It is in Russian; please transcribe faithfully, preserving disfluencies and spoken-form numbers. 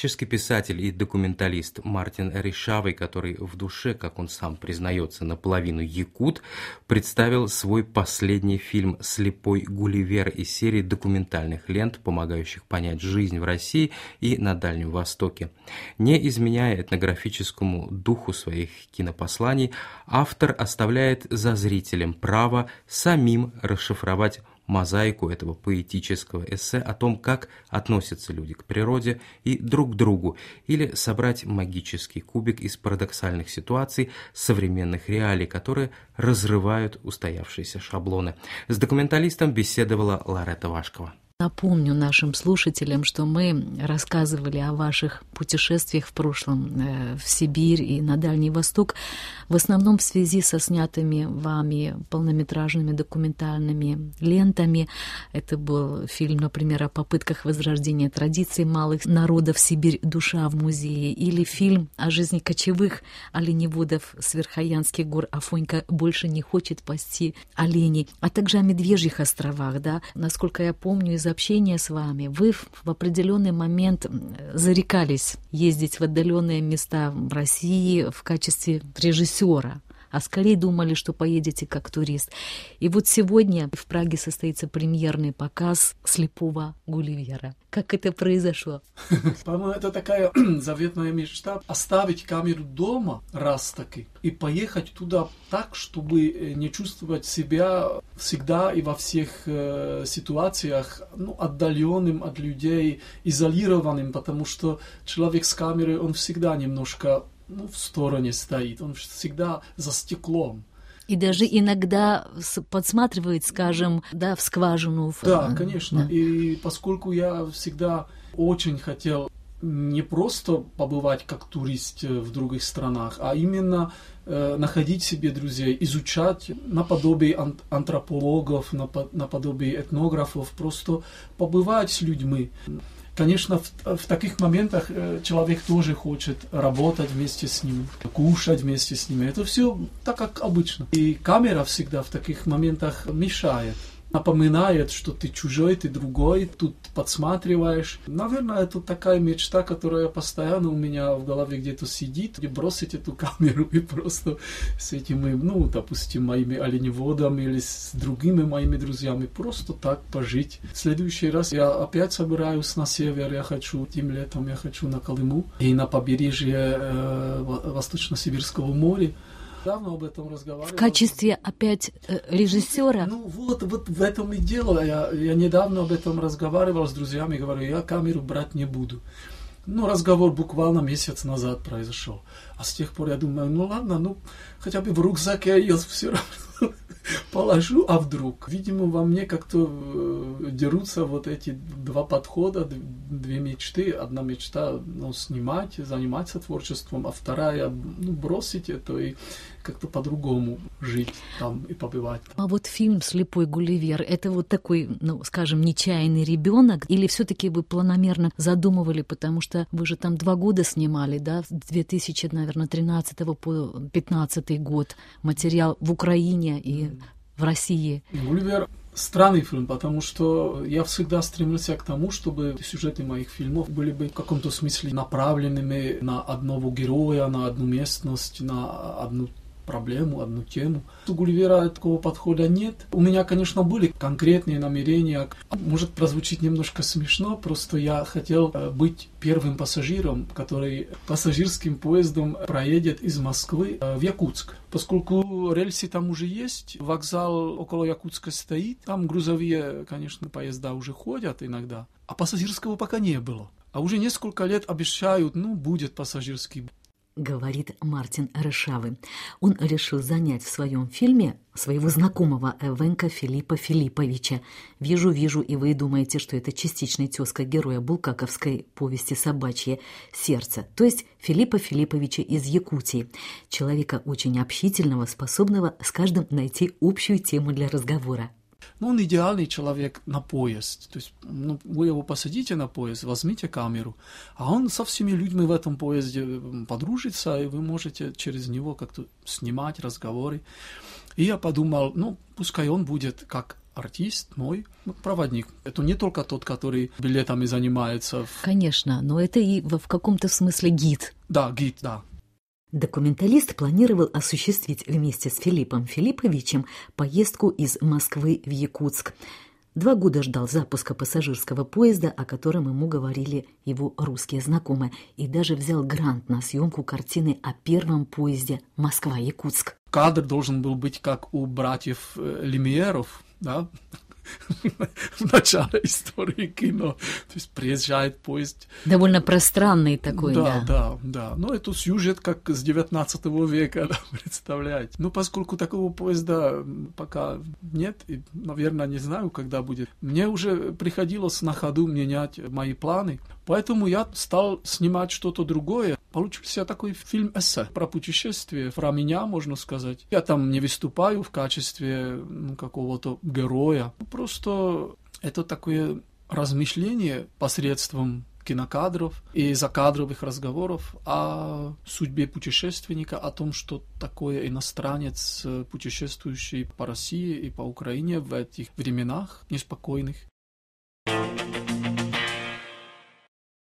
Чешский писатель и документалист Мартин Ришавый, который в душе, как он сам признается, наполовину якут, представил свой последний фильм «Слепой Гулливер» из серии документальных лент, помогающих понять жизнь в России и на Дальнем Востоке. Не изменяя этнографическому духу своих кинопосланий, автор оставляет за зрителем право самим расшифровать мозаику этого поэтического эссе о том, как относятся люди к природе и друг к другу, или собрать магический кубик из парадоксальных ситуаций современных реалий, которые разрывают устоявшиеся шаблоны. С документалистом беседовала Ларетта Вашкова. Напомню нашим слушателям, что мы рассказывали о ваших путешествиях в прошлом в Сибирь и на Дальний Восток, в основном в связи со снятыми вами полнометражными документальными лентами. Это был фильм, например, о попытках возрождения традиций малых народов «Сибирь. Душа в музее», или фильм о жизни кочевых оленеводов с Верхоянских гор «Афонька больше не хочет пасти оленей», а также о Медвежьих островах. Да? Насколько я помню из общения с вами, вы в определенный момент зарекались ездить в отдаленные места в России в качестве режиссера, а скорее думали, что поедете как турист. И вот сегодня в Праге состоится премьерный показ «Слепого Гулливера». Как это произошло? По-моему, это такая заветная мечта — оставить камеру дома раз-таки и поехать туда так, чтобы не чувствовать себя всегда и во всех э, ситуациях ну, отдаленным от людей, изолированным, потому что человек с камерой, он всегда немножко ну, в стороне стоит, он всегда за стеклом. И даже иногда подсматривает, скажем, да, в скважину. Да, конечно. Да. И поскольку я всегда очень хотел не просто побывать как турист в других странах, а именно э, находить себе друзей, изучать наподобие ан- антропологов, напо- наподобие этнографов, просто побывать с людьми. Конечно, в, в таких моментах человек тоже хочет работать вместе с ним, кушать вместе с ними. Это все так, как обычно. И камера всегда в таких моментах мешает. Напоминает, что ты чужой, ты другой, тут подсматриваешь. Наверное, это такая мечта, которая постоянно у меня в голове где-то сидит. И бросить эту камеру и просто с этими, ну, допустим, моими оленеводами или с другими моими друзьями просто так пожить. В следующий раз я опять собираюсь на север, я хочу, этим летом я хочу на Колыму и на побережье э, Восточно-Сибирского моря. Давно об этом разговаривал. В качестве опять э, режиссера? Ну вот, вот в этом и дело. Я, я недавно об этом разговаривал с друзьями, говорю, я камеру брать не буду. Ну, разговор буквально месяц назад произошел. А с тех пор я думаю, ну ладно, ну хотя бы в рюкзак я ее все равно положу, а вдруг? Видимо, во мне как-то дерутся вот эти два подхода, две мечты. Одна мечта, ну, снимать, заниматься творчеством, а вторая, ну, бросить это и как-то по-другому жить там и побывать. А вот фильм «Слепой Гулливер» — это вот такой, ну, скажем, нечаянный ребенок, или все-таки вы планомерно задумывали, потому что вы же там два года снимали, да, с две тысячи тринадцатого по пятнадцатый год, материал в Украине и в России. «Гулливер» — странный фильм, потому что я всегда стремился к тому, чтобы сюжеты моих фильмов были бы в каком-то смысле направленными на одного героя, на одну местность, на одну проблему, одну тему. У Гулливера такого подхода нет. У меня, конечно, были конкретные намерения. Может прозвучить немножко смешно, просто я хотел быть первым пассажиром, который пассажирским поездом проедет из Москвы в Якутск. Поскольку рельсы там уже есть, вокзал около Якутска стоит, там грузовые, конечно, поезда уже ходят иногда, а пассажирского пока не было. А уже несколько лет обещают, ну, будет пассажирский. Говорит Мартин Ришавый. Он решил занять в своем фильме своего знакомого Эвенка Филиппа Филипповича. Вижу, вижу, и вы думаете, что это частичный тезка героя булгаковской повести «Собачье сердце», то есть Филиппа Филипповича из Якутии. Человека очень общительного, способного с каждым найти общую тему для разговора. Ну, он идеальный человек на поезд. То есть, ну, вы его посадите на поезд, возьмите камеру, а он со всеми людьми в этом поезде подружится, и вы можете через него как-то снимать разговоры. И я подумал, ну, пускай он будет как артист мой, ну, проводник. Это не только тот, который билетами занимается. Конечно, но это и в каком-то смысле гид. Да, гид, да. Документалист планировал осуществить вместе с Филиппом Филипповичем поездку из Москвы в Якутск. Два года ждал запуска пассажирского поезда, о котором ему говорили его русские знакомые, и даже взял грант на съемку картины о первом поезде Москва-Якутск. Кадр должен был быть как у братьев Люмьеров, да, в начале истории кино. То есть приезжает поезд. Довольно пространный такой, да. Да, да, да. Но это сюжет как с девятнадцатого века, да, представляете. Ну, поскольку такого поезда пока нет, и, наверное, не знаю, когда будет, мне уже приходилось на ходу менять мои планы. Поэтому я стал снимать что-то другое. Получился такой фильм-эссе про путешествие, про меня, можно сказать. Я там не выступаю в качестве ну, какого-то героя. Просто это такое размышление посредством кинокадров и закадровых разговоров о судьбе путешественника, о том, что такое иностранец, путешествующий по России и по Украине в этих временах неспокойных.